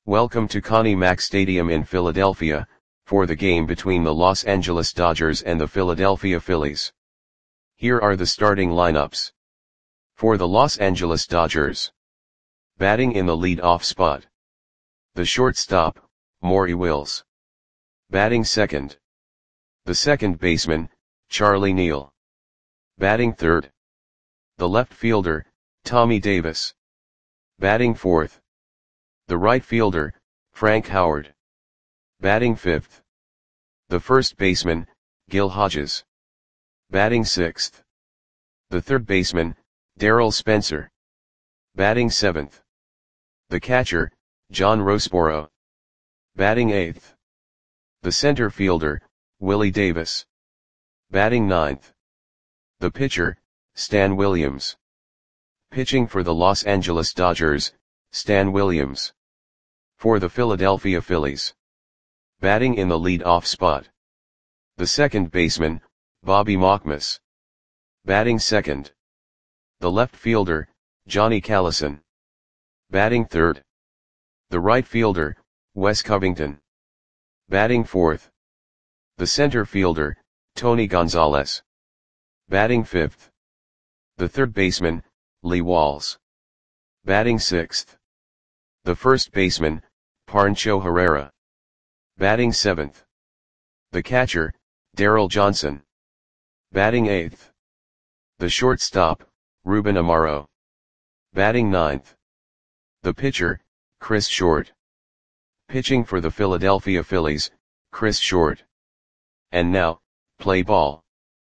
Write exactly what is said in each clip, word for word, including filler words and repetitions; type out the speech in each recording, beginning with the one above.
Welcome to Connie Mack Stadium in Philadelphia, for the game between the Los Angeles Dodgers and the Philadelphia Phillies. Here are the starting lineups. For the Los Angeles Dodgers. Batting in the lead-off spot. The shortstop, Maury Wills. Batting second. The second baseman, Charlie Neal. Batting third. The left fielder, Tommy Davis. Batting fourth. The right fielder, Frank Howard. Batting fifth. The first baseman, Gil Hodges. Batting sixth. The third baseman, Darryl Spencer. Batting seventh. The catcher, John Roseboro. Batting eighth. The center fielder, Willie Davis. Batting ninth. The pitcher, Stan Williams. Pitching for the Los Angeles Dodgers, Stan Williams. For the Philadelphia Phillies. Batting in the lead-off spot. The second baseman, Bobby Mockmas. Batting second. The left fielder, Johnny Callison. Batting third. The right fielder, Wes Covington. Batting fourth. The center fielder, Tony Gonzalez. Batting fifth. The third baseman, Lee Walls. Batting sixth. The first baseman, Pancho Herrera. Batting seventh. The catcher, Darryl Johnson. Batting eighth. The shortstop, Ruben Amaro. Batting ninth. The pitcher, Chris Short. Pitching for the Philadelphia Phillies, Chris Short. And now, play ball.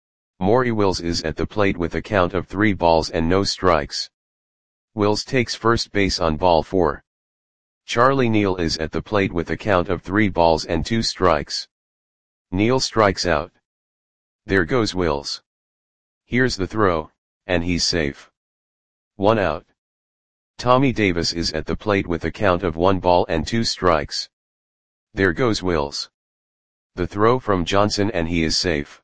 Maury Wills is at the plate with a count of three balls and no strikes. Wills takes first base on ball four. Charlie Neal is at the plate with a count of three balls and two strikes. Neal strikes out. There goes Wills. Here's the throw, and he's safe. One out. Tommy Davis is at the plate with a count of one ball and two strikes. There goes Wills. The throw from Johnson and he is safe.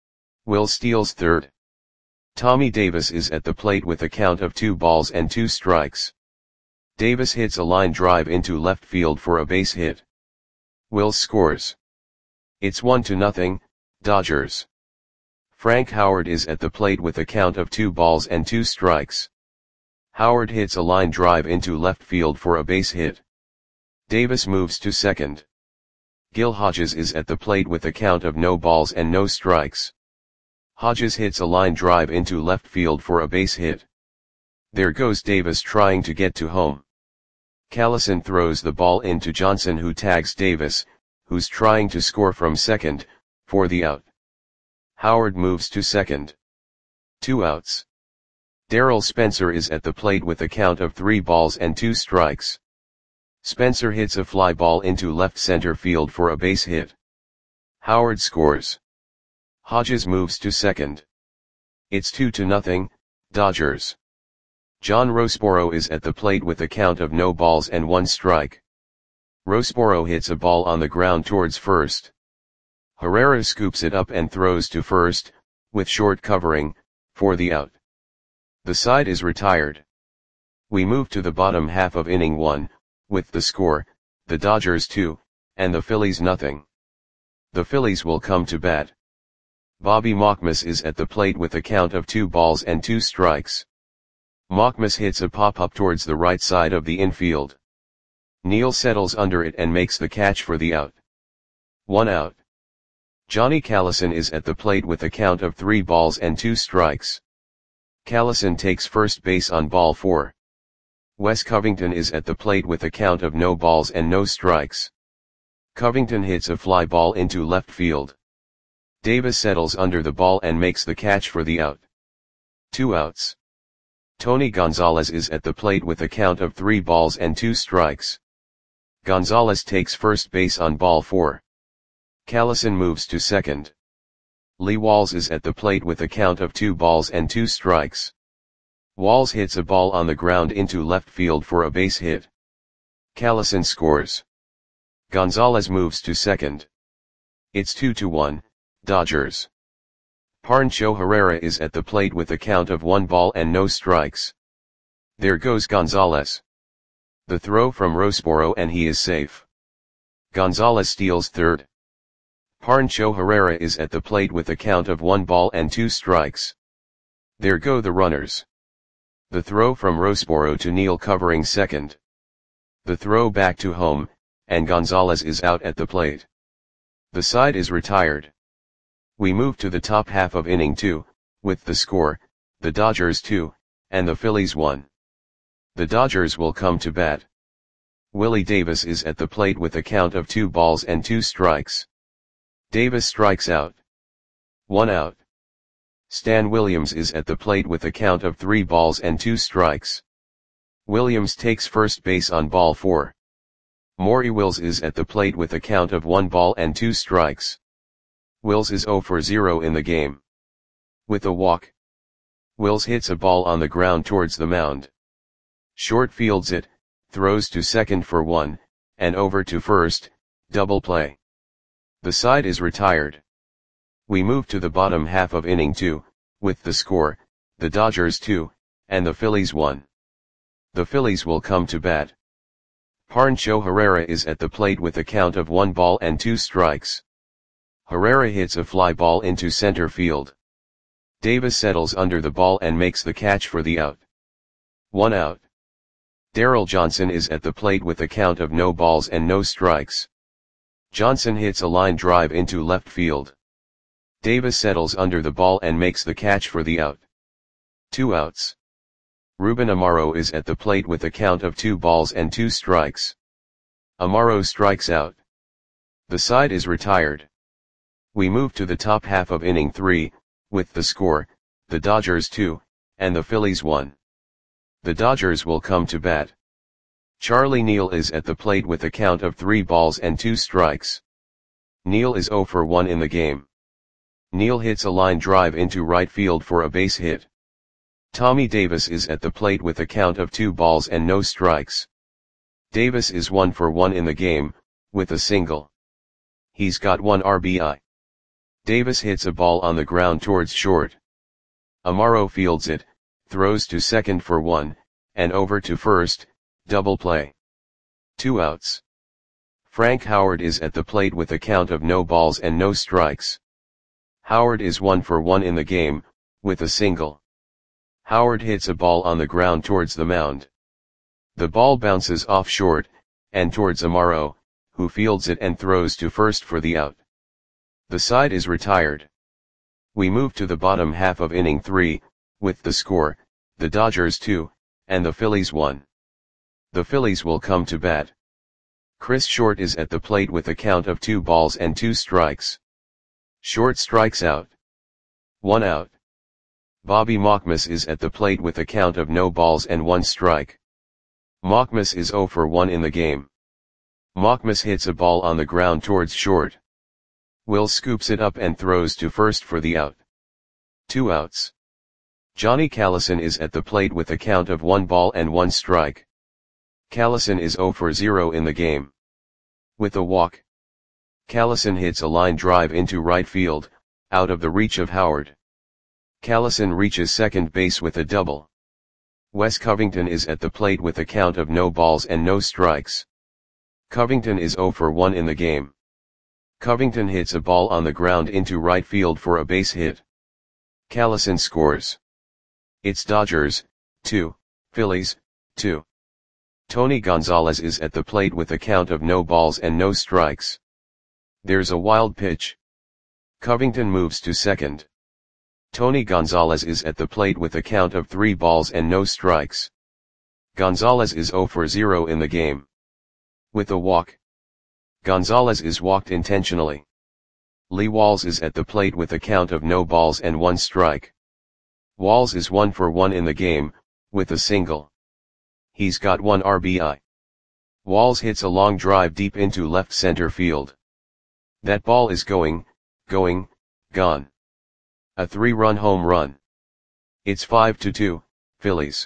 Wills steals third. Tommy Davis is at the plate with a count of two balls and two strikes. Davis hits a line drive into left field for a base hit. Wills scores. It's one to nothing, Dodgers. Frank Howard is at the plate with a count of two balls and two strikes. Howard hits a line drive into left field for a base hit. Davis moves to second. Gil Hodges is at the plate with a count of no balls and no strikes. Hodges hits a line drive into left field for a base hit. There goes Davis trying to get to home. Callison throws the ball into Johnson, who tags Davis, who's trying to score from second, for the out. Howard moves to second. Two outs. Darryl Spencer is at the plate with a count of three balls and two strikes. Spencer hits a fly ball into left center field for a base hit. Howard scores. Hodges moves to second. It's two to nothing, Dodgers. John Roseboro is at the plate with a count of no balls and one strike. Roseboro hits a ball on the ground towards first. Herrera scoops it up and throws to first, with Short covering, for the out. The side is retired. We move to the bottom half of inning one, with the score, the Dodgers two, and the Phillies nothing. The Phillies will come to bat. Bobby Mockmas is at the plate with a count of two balls and two strikes. Mockmas hits a pop-up towards the right side of the infield. Neal settles under it and makes the catch for the out. One out. Johnny Callison is at the plate with a count of three balls and two strikes. Callison takes first base on ball four. Wes Covington is at the plate with a count of no balls and no strikes. Covington hits a fly ball into left field. Davis settles under the ball and makes the catch for the out. Two outs. Tony Gonzalez is at the plate with a count of three balls and two strikes. Gonzalez takes first base on ball four. Callison moves to second. Lee Walls is at the plate with a count of two balls and two strikes. Walls hits a ball on the ground into left field for a base hit. Callison scores. Gonzalez moves to second. It's two to one, Dodgers. Pancho Herrera is at the plate with a count of one ball and no strikes. There goes Gonzalez. The throw from Rosporo and he is safe. Gonzalez steals third. Pancho Herrera is at the plate with a count of one ball and two strikes. There go the runners. The throw from Rosporo to Neal covering second. The throw back to home, and Gonzalez is out at the plate. The side is retired. We move to the top half of inning two, with the score, the Dodgers two, and the Phillies one. The Dodgers will come to bat. Willie Davis is at the plate with a count of two balls and two strikes. Davis strikes out. One out. Stan Williams is at the plate with a count of three balls and two strikes. Williams takes first base on ball four. Maury Wills is at the plate with a count of one ball and two strikes. Wills is zero for zero in the game. With a walk, Wills hits a ball on the ground towards the mound. Short fields it, throws to second for one, and over to first, double play. The side is retired. We move to the bottom half of inning two, with the score, the Dodgers two, and the Phillies one. The Phillies will come to bat. Pancho Herrera is at the plate with a count of one ball and two strikes. Herrera hits a fly ball into center field. Davis settles under the ball and makes the catch for the out. One out. Darryl Johnson is at the plate with a count of no balls and no strikes. Johnson hits a line drive into left field. Davis settles under the ball and makes the catch for the out. Two outs. Ruben Amaro is at the plate with a count of two balls and two strikes. Amaro strikes out. The side is retired. We move to the top half of inning three, with the score, the Dodgers two, and the Phillies one. The Dodgers will come to bat. Charlie Neal is at the plate with a count of three balls and two strikes. Neal is zero for one in the game. Neal hits a line drive into right field for a base hit. Tommy Davis is at the plate with a count of two balls and no strikes. Davis is one for one in the game, with a single. He's got one R B I. Davis hits a ball on the ground towards short. Amaro fields it, throws to second for one, and over to first, double play. Two outs. Frank Howard is at the plate with a count of no balls and no strikes. Howard is one for one in the game, with a single. Howard hits a ball on the ground towards the mound. The ball bounces off short, and towards Amaro, who fields it and throws to first for the out. The side is retired. We move to the bottom half of inning three, with the score, the Dodgers two, and the Phillies one. The Phillies will come to bat. Chris Short is at the plate with a count of two balls and two strikes. Short strikes out. One out. Bobby Mockmas is at the plate with a count of no balls and one strike. Mockmas is zero for one in the game. Mockmas hits a ball on the ground towards short. Will scoops it up and throws to first for the out. Two outs. Johnny Callison is at the plate with a count of one ball and one strike. Callison is zero for zero in the game. With a walk, Callison hits a line drive into right field, out of the reach of Howard. Callison reaches second base with a double. Wes Covington is at the plate with a count of no balls and no strikes. Covington is zero for one in the game. Covington hits a ball on the ground into right field for a base hit. Callison scores. It's Dodgers, two, Phillies, two. Tony Gonzalez is at the plate with a count of no balls and no strikes. There's a wild pitch. Covington moves to second. Tony Gonzalez is at the plate with a count of three balls and no strikes. Gonzalez is zero for zero in the game. With a walk, Gonzalez is walked intentionally. Lee Walls is at the plate with a count of no balls and one strike. Walls is one for one in the game, with a single. He's got one R B I. Walls hits a long drive deep into left center field. That ball is going, going, gone. A three-run home run. It's five to two, Phillies.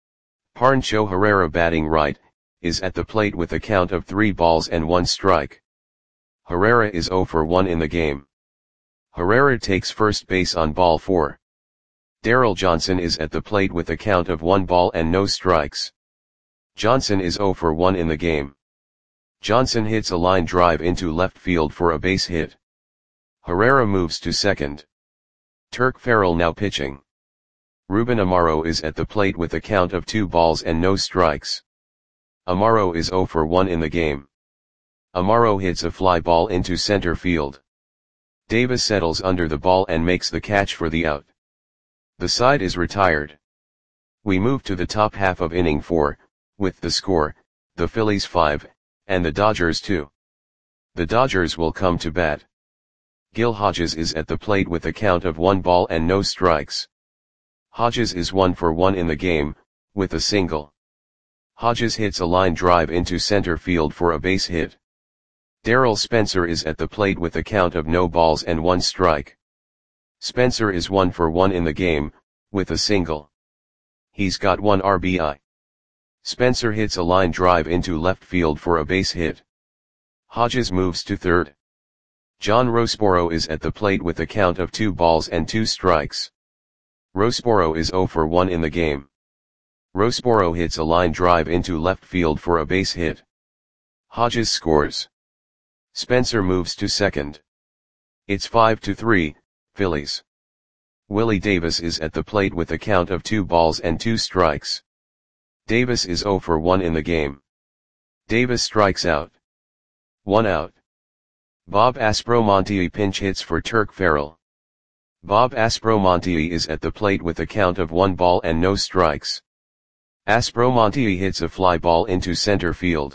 Pancho Herrera batting right, is at the plate with a count of three balls and one strike. Herrera is zero for one in the game. Herrera takes first base on ball four. Darryl Johnson is at the plate with a count of one ball and no strikes. Johnson is zero for one in the game. Johnson hits a line drive into left field for a base hit. Herrera moves to second. Turk Farrell now pitching. Ruben Amaro is at the plate with a count of two balls and no strikes. Amaro is zero for one in the game. Amaro hits a fly ball into center field. Davis settles under the ball and makes the catch for the out. The side is retired. We move to the top half of inning four, with the score, the Phillies five, and the Dodgers two. The Dodgers will come to bat. Gil Hodges is at the plate with a count of one ball and no strikes. Hodges is one for one in the game, with a single. Hodges hits a line drive into center field for a base hit. Darrell Spencer is at the plate with a count of no balls and one strike. Spencer is one for one in the game, with a single. He's got one R B I. Spencer hits a line drive into left field for a base hit. Hodges moves to third. John Roseboro is at the plate with a count of two balls and two strikes. Roseboro is zero for one in the game. Roseboro hits a line drive into left field for a base hit. Hodges scores. Spencer moves to second. It's five to three, Phillies. Willie Davis is at the plate with a count of two balls and two strikes. Davis is zero for one in the game. Davis strikes out. One out. Bob Aspromonte pinch hits for Turk Farrell. Bob Aspromonte is at the plate with a count of one ball and no strikes. Aspromonte hits a fly ball into center field.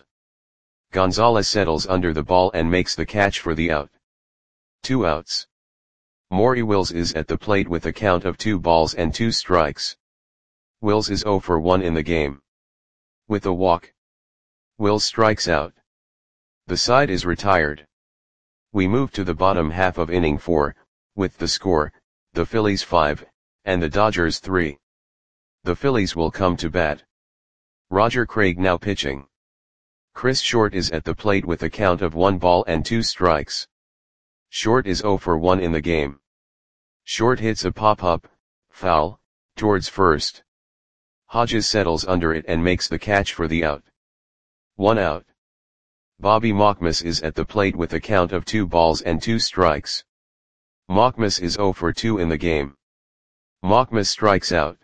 Gonzalez settles under the ball and makes the catch for the out. Two outs. Maury Wills is at the plate with a count of two balls and two strikes. Wills is zero for one in the game. With a walk. Wills strikes out. The side is retired. We move to the bottom half of inning four, with the score, the Phillies five, and the Dodgers three. The Phillies will come to bat. Roger Craig now pitching. Chris Short is at the plate with a count of one ball and two strikes. Short is zero for one in the game. Short hits a pop-up, foul, towards first. Hodges settles under it and makes the catch for the out. One out. Bobby Mockmas is at the plate with a count of two balls and two strikes. Mockmas is zero for two in the game. Mockmas strikes out.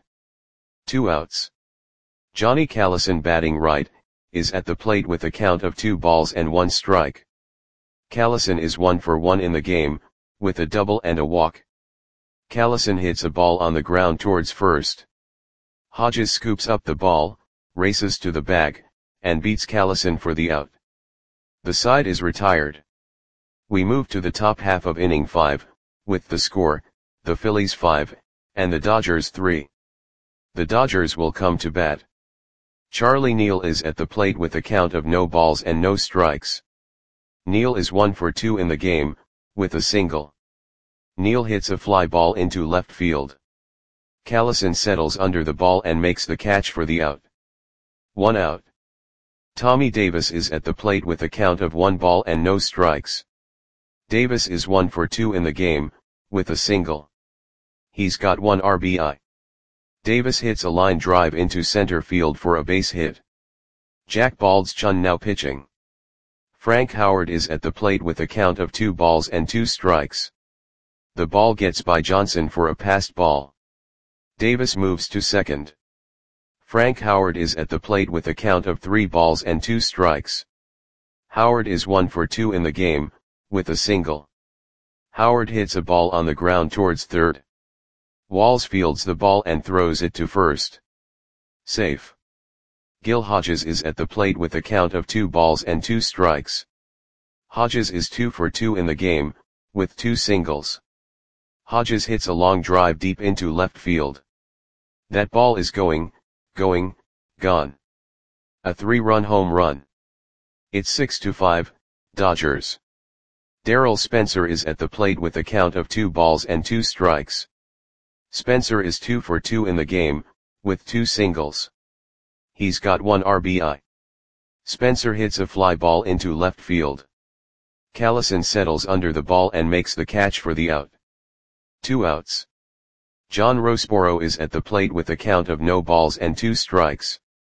Two outs. Johnny Callison batting right, is at the plate with a count of two balls and one strike. Callison is one for one in the game, with a double and a walk. Callison hits a ball on the ground towards first. Hodges scoops up the ball, races to the bag, and beats Callison for the out. The side is retired. We move to the top half of inning five, with the score, the Phillies five, and the Dodgers three. The Dodgers will come to bat. Charlie Neal is at the plate with a count of no balls and no strikes. Neal is one for two in the game, with a single. Neal hits a fly ball into left field. Callison settles under the ball and makes the catch for the out. One out. Tommy Davis is at the plate with a count of one ball and no strikes. Davis is one for two in the game, with a single. He's got one R B I. Davis hits a line drive into center field for a base hit. Jack Baldschun now pitching. Frank Howard is at the plate with a count of two balls and two strikes. The ball gets by Johnson for a passed ball. Davis moves to second. Frank Howard is at the plate with a count of three balls and two strikes. Howard is one for two in the game, with a single. Howard hits a ball on the ground towards third. Walls fields the ball and throws it to first. Safe. Gil Hodges is at the plate with a count of two balls and two strikes. Hodges is two for two in the game, with two singles. Hodges hits a long drive deep into left field. That ball is going, going, gone. A three-run home run. It's six to five, Dodgers. Darrell Spencer is at the plate with a count of two balls and two strikes. Spencer is two for two in the game, with two singles. He's got one R B I. Spencer hits a fly ball into left field. Callison settles under the ball and makes the catch for the out. Two outs. John Roseboro is at the plate with a count of no balls and two strikes.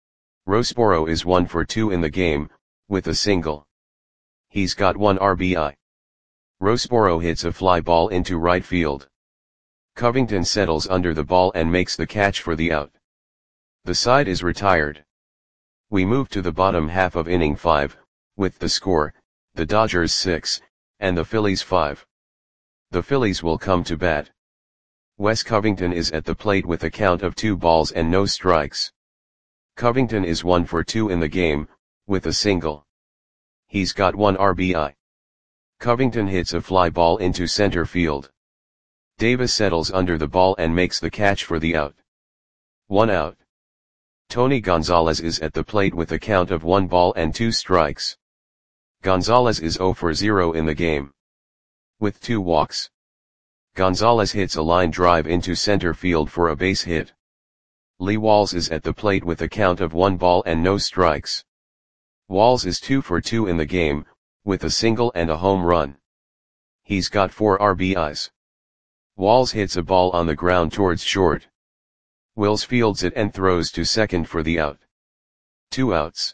Rosboro is one for two in the game, with a single. He's got one R B I. Rosboro hits a fly ball into right field. Covington settles under the ball and makes the catch for the out. The side is retired. We move to the bottom half of inning five, with the score, the Dodgers six, and the Phillies five. The Phillies will come to bat. Wes Covington is at the plate with a count of two balls and no strikes. Covington is one for two in the game, with a single. He's got one R B I. Covington hits a fly ball into center field. Davis settles under the ball and makes the catch for the out. One out. Tony Gonzalez is at the plate with a count of one ball and two strikes. Gonzalez is zero for zero in the game. With two walks. Gonzalez hits a line drive into center field for a base hit. Lee Walls is at the plate with a count of one ball and no strikes. Walls is two for two in the game, with a single and a home run. He's got four R B Is. Walls hits a ball on the ground towards short. Wills fields it and throws to second for the out. Two outs.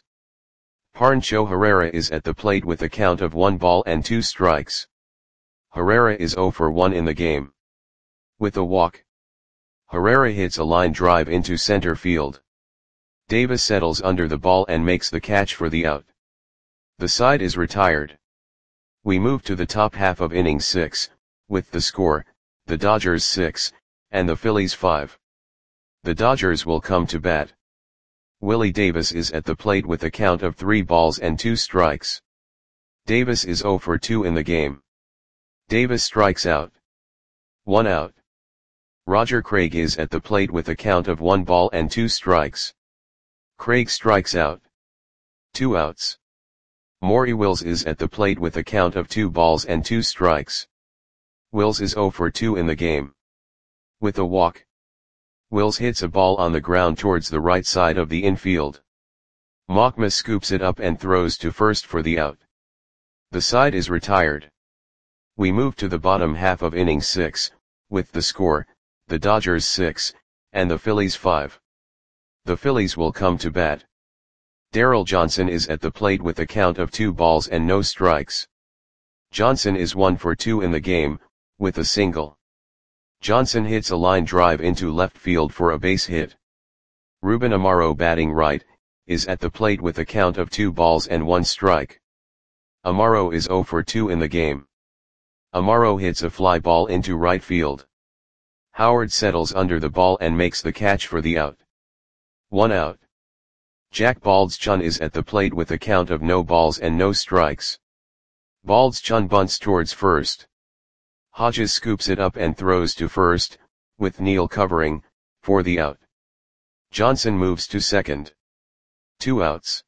Pancho Herrera is at the plate with a count of one ball and two strikes. Herrera is zero for one in the game. With a walk. Herrera hits a line drive into center field. Davis settles under the ball and makes the catch for the out. The side is retired. We move to the top half of inning six, with the score, the Dodgers six, and the Phillies five. The Dodgers will come to bat. Willie Davis is at the plate with a count of three balls and two strikes. Davis is zero for two in the game. Davis strikes out. One out. Roger Craig is at the plate with a count of one ball and two strikes. Craig strikes out. Two outs. Maury Wills is at the plate with a count of two balls and two strikes. Wills is zero for two in the game. With a walk. Wills hits a ball on the ground towards the right side of the infield. Machma scoops it up and throws to first for the out. The side is retired. We move to the bottom half of inning six, with the score, the Dodgers six, and the Phillies five. The Phillies will come to bat. Darryl Johnson is at the plate with a count of two balls and no strikes. Johnson is one for two in the game, with a single. Johnson hits a line drive into left field for a base hit. Ruben Amaro, batting right, is at the plate with a count of two balls and one strike. Amaro is zero for two in the game. Amaro hits a fly ball into right field. Howard settles under the ball and makes the catch for the out. One out. Jack Baldschun is at the plate with a count of no balls and no strikes. Baldschun bunts towards first. Hodges scoops it up and throws to first, with Neal covering, for the out. Johnson moves to second. Two outs.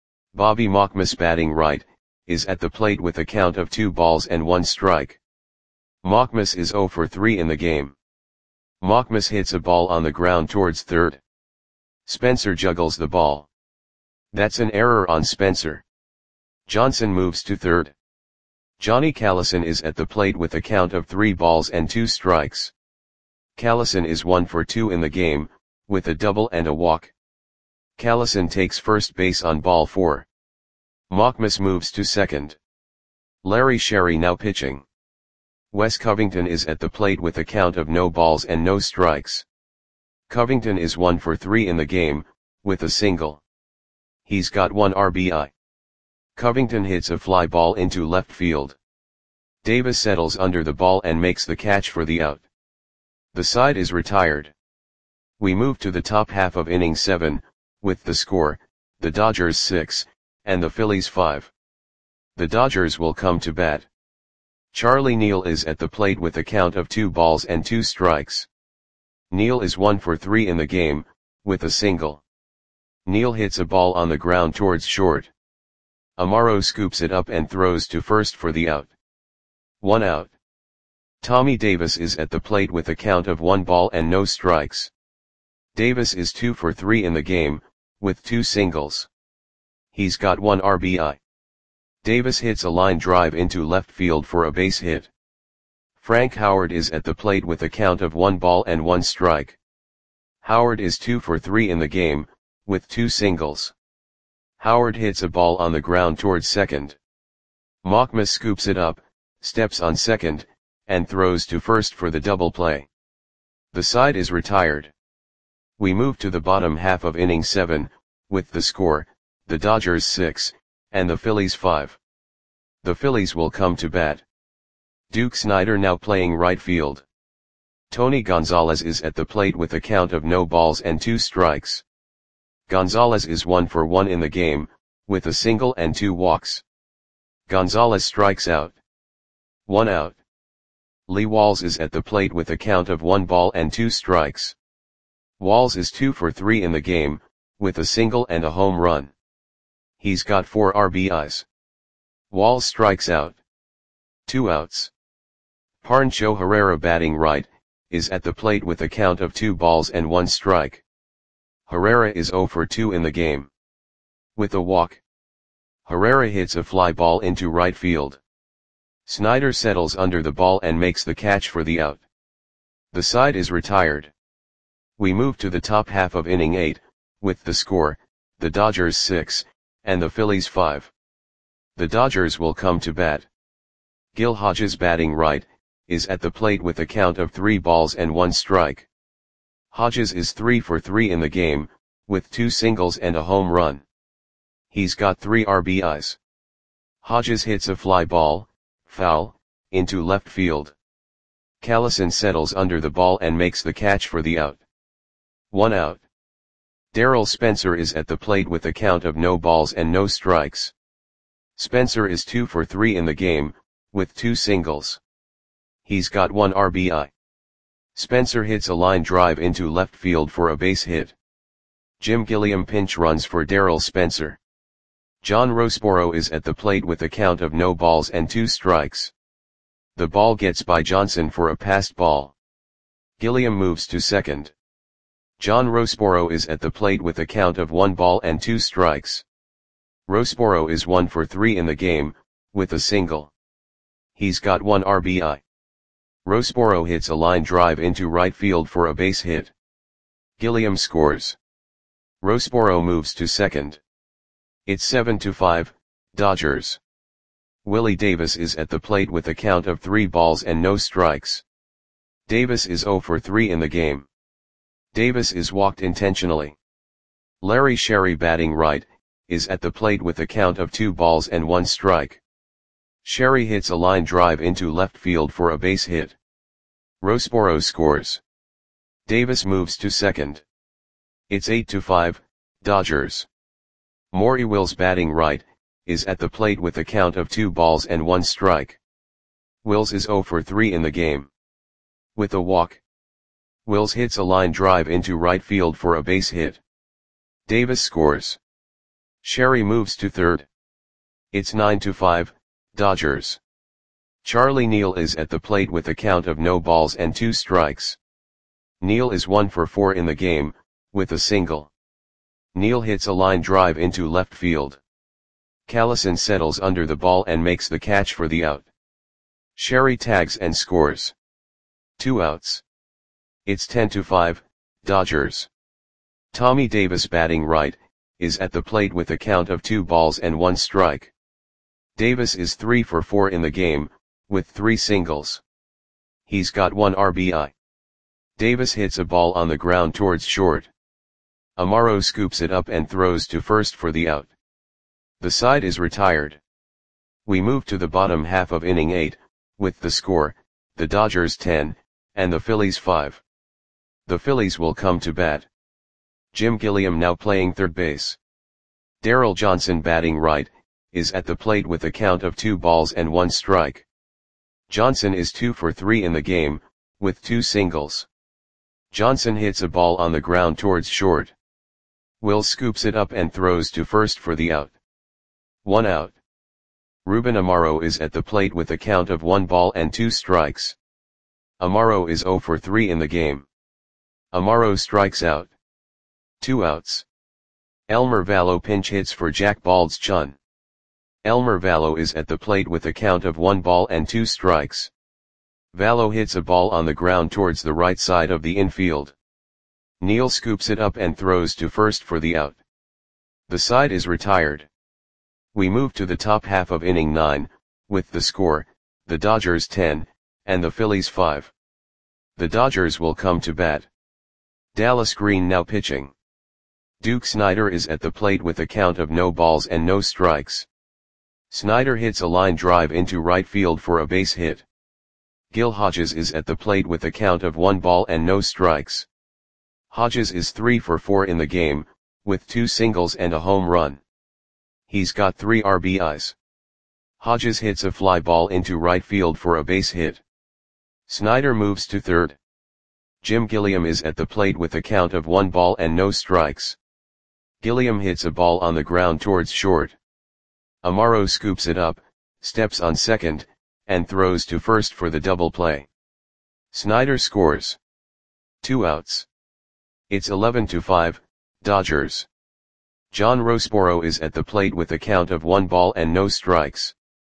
Bobby Machmas, batting right, is at the plate with a count of two balls and one strike. Machmas is zero for three in the game. Machmas hits a ball on the ground towards third. Spencer juggles the ball. That's an error on Spencer. Johnson moves to third. Johnny Callison is at the plate with a count of three balls and two strikes. Callison is one for two in the game, with a double and a walk. Callison takes first base on ball four. Machmas moves to second. Larry Sherry now pitching. Wes Covington is at the plate with a count of no balls and no strikes. Covington is one for three in the game, with a single. He's got one R B I. Covington hits a fly ball into left field. Davis settles under the ball and makes the catch for the out. The side is retired. We move to the top half of inning seven, with the score, the Dodgers six, and the Phillies five. The Dodgers will come to bat. Charlie Neal is at the plate with a count of two balls and two strikes. Neal is one for three in the game, with a single. Neal hits a ball on the ground towards short. Amaro scoops it up and throws to first for the out. One out. Tommy Davis is at the plate with a count of one ball and no strikes. Davis is two for three in the game, with two singles. He's got one R B I. Davis hits a line drive into left field for a base hit. Frank Howard is at the plate with a count of one ball and one strike. Howard is two for three in the game, with two singles. Howard hits a ball on the ground towards second. Mockma scoops it up, steps on second, and throws to first for the double play. The side is retired. We move to the bottom half of inning seven, with the score, the Dodgers six, and the Phillies five. The Phillies will come to bat. Duke Snider now playing right field. Tony Gonzalez is at the plate with a count of no balls and two strikes. Gonzalez is one for one in the game, with a single and two walks. Gonzalez strikes out. One out. Lee Walls is at the plate with a count of one ball and two strikes. Walls is two for three in the game, with a single and a home run. He's got four R B Is. Walls strikes out. Two outs. Pancho Herrera batting right, is at the plate with a count of two balls and one strike. Herrera is zero for two in the game. With a walk. Herrera hits a fly ball into right field. Snider settles under the ball and makes the catch for the out. The side is retired. We move to the top half of inning eight, with the score, the Dodgers six, and the Phillies five. The Dodgers will come to bat. Gil Hodges batting right, is at the plate with a count of three balls and one strike. Hodges is three for three in the game, with two singles and a home run. He's got three R B Is. Hodges hits a fly ball, foul, into left field. Callison settles under the ball and makes the catch for the out. One out. Darrell Spencer is at the plate with a count of no balls and no strikes. Spencer is two for three in the game, with two singles. He's got one R B I. Spencer hits a line drive into left field for a base hit. Jim Gilliam pinch runs for Darrell Spencer. John Roseboro is at the plate with a count of no balls and two strikes. The ball gets by Johnson for a passed ball. Gilliam moves to second. John Roseboro is at the plate with a count of one ball and two strikes. Roseboro is one for three in the game, with a single. He's got one R B I. Roseboro hits a line drive into right field for a base hit. Gilliam scores. Roseboro moves to second. It's seven to five, Dodgers. Willie Davis is at the plate with a count of three balls and no strikes. Davis is zero for three in the game. Davis is walked intentionally. Larry Sherry batting right, is at the plate with a count of two balls and one strike. Sherry hits a line drive into left field for a base hit. Roseboro scores. Davis moves to second. It's eight to five, Dodgers. Maury Wills batting right, is at the plate with a count of two balls and one strike. Wills is zero for three in the game. With a walk. Wills hits a line drive into right field for a base hit. Davis scores. Sherry moves to third. It's nine to five, Dodgers. Charlie Neal is at the plate with a count of no balls and two strikes. Neal is one for four in the game, with a single. Neal hits a line drive into left field. Callison settles under the ball and makes the catch for the out. Sherry tags and scores. Two outs. It's ten to five, Dodgers. Tommy Davis batting right, is at the plate with a count of two balls and one strike. Davis is three for four in the game, with three singles. He's got one R B I. Davis hits a ball on the ground towards short. Amaro scoops it up and throws to first for the out. The side is retired. We move to the bottom half of inning eight, with the score, the Dodgers ten, and the Phillies five. The Phillies will come to bat. Jim Gilliam now playing third base. Darrell Johnson batting right, is at the plate with a count of two balls and one strike. Johnson is two for three in the game, with two singles. Johnson hits a ball on the ground towards short. Will scoops it up and throws to first for the out. One out. Ruben Amaro is at the plate with a count of one ball and two strikes. Amaro is zero for three in the game. Amaro strikes out. Two outs. Elmer Vallo pinch hits for Jack Baldschun. Elmer Vallo is at the plate with a count of one ball and two strikes. Vallo hits a ball on the ground towards the right side of the infield. Neil scoops it up and throws to first for the out. The side is retired. We move to the top half of inning nine, with the score, the Dodgers ten, and the Phillies five. The Dodgers will come to bat. Dallas Green now pitching. Duke Snider is at the plate with a count of no balls and no strikes. Snider hits a line drive into right field for a base hit. Gil Hodges is at the plate with a count of one ball and no strikes. Hodges is three for four in the game, with two singles and a home run. He's got three R B Is. Hodges hits a fly ball into right field for a base hit. Snider moves to third. Jim Gilliam is at the plate with a count of one ball and no strikes. Gilliam hits a ball on the ground towards short. Amaro scoops it up, steps on second, and throws to first for the double play. Snider scores. Two outs. It's eleven to five, Dodgers. John Roseboro is at the plate with a count of one ball and no strikes.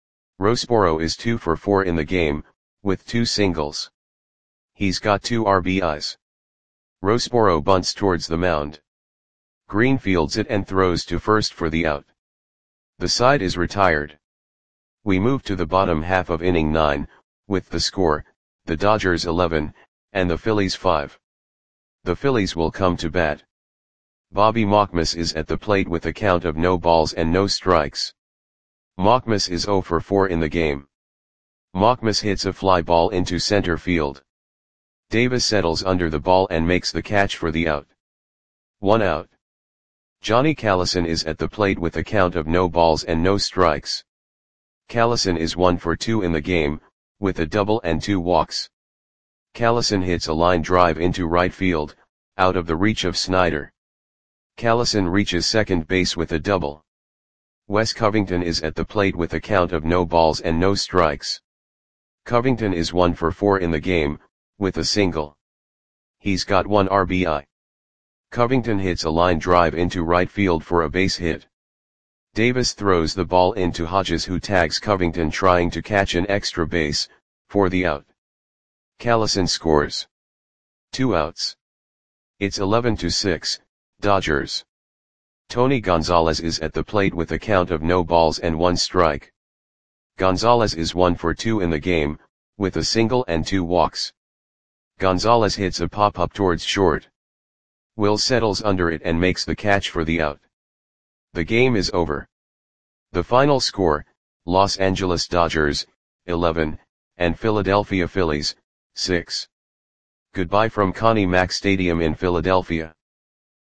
Roseboro is two for four in the game, with two singles. He's got two R B Is. Roseboro bunts towards the mound. Green fields it and throws to first for the out. The side is retired. We move to the bottom half of inning nine, with the score, the Dodgers eleven, and the Phillies five. The Phillies will come to bat. Bobby Mockmas is at the plate with a count of no balls and no strikes. Mockmas is zero for four in the game. Mockmas hits a fly ball into center field. Davis settles under the ball and makes the catch for the out. One out. Johnny Callison is at the plate with a count of no balls and no strikes. Callison is one for two in the game, with a double and two walks. Callison hits a line drive into right field, out of the reach of Snider. Callison reaches second base with a double. Wes Covington is at the plate with a count of no balls and no strikes. Covington is one for four in the game, with a single. He's got one R B I. Covington hits a line drive into right field for a base hit. Davis throws the ball into Hodges, who tags Covington trying to catch an extra base, for the out. Callison scores. Two outs. It's eleven to six, Dodgers. Tony Gonzalez is at the plate with a count of no balls and one strike. Gonzalez is one for two in the game, with a single and two walks. Gonzalez hits a pop-up towards short. Will settles under it and makes the catch for the out. The game is over. The final score, Los Angeles Dodgers, eleven, and Philadelphia Phillies, six. Goodbye from Connie Mack Stadium in Philadelphia.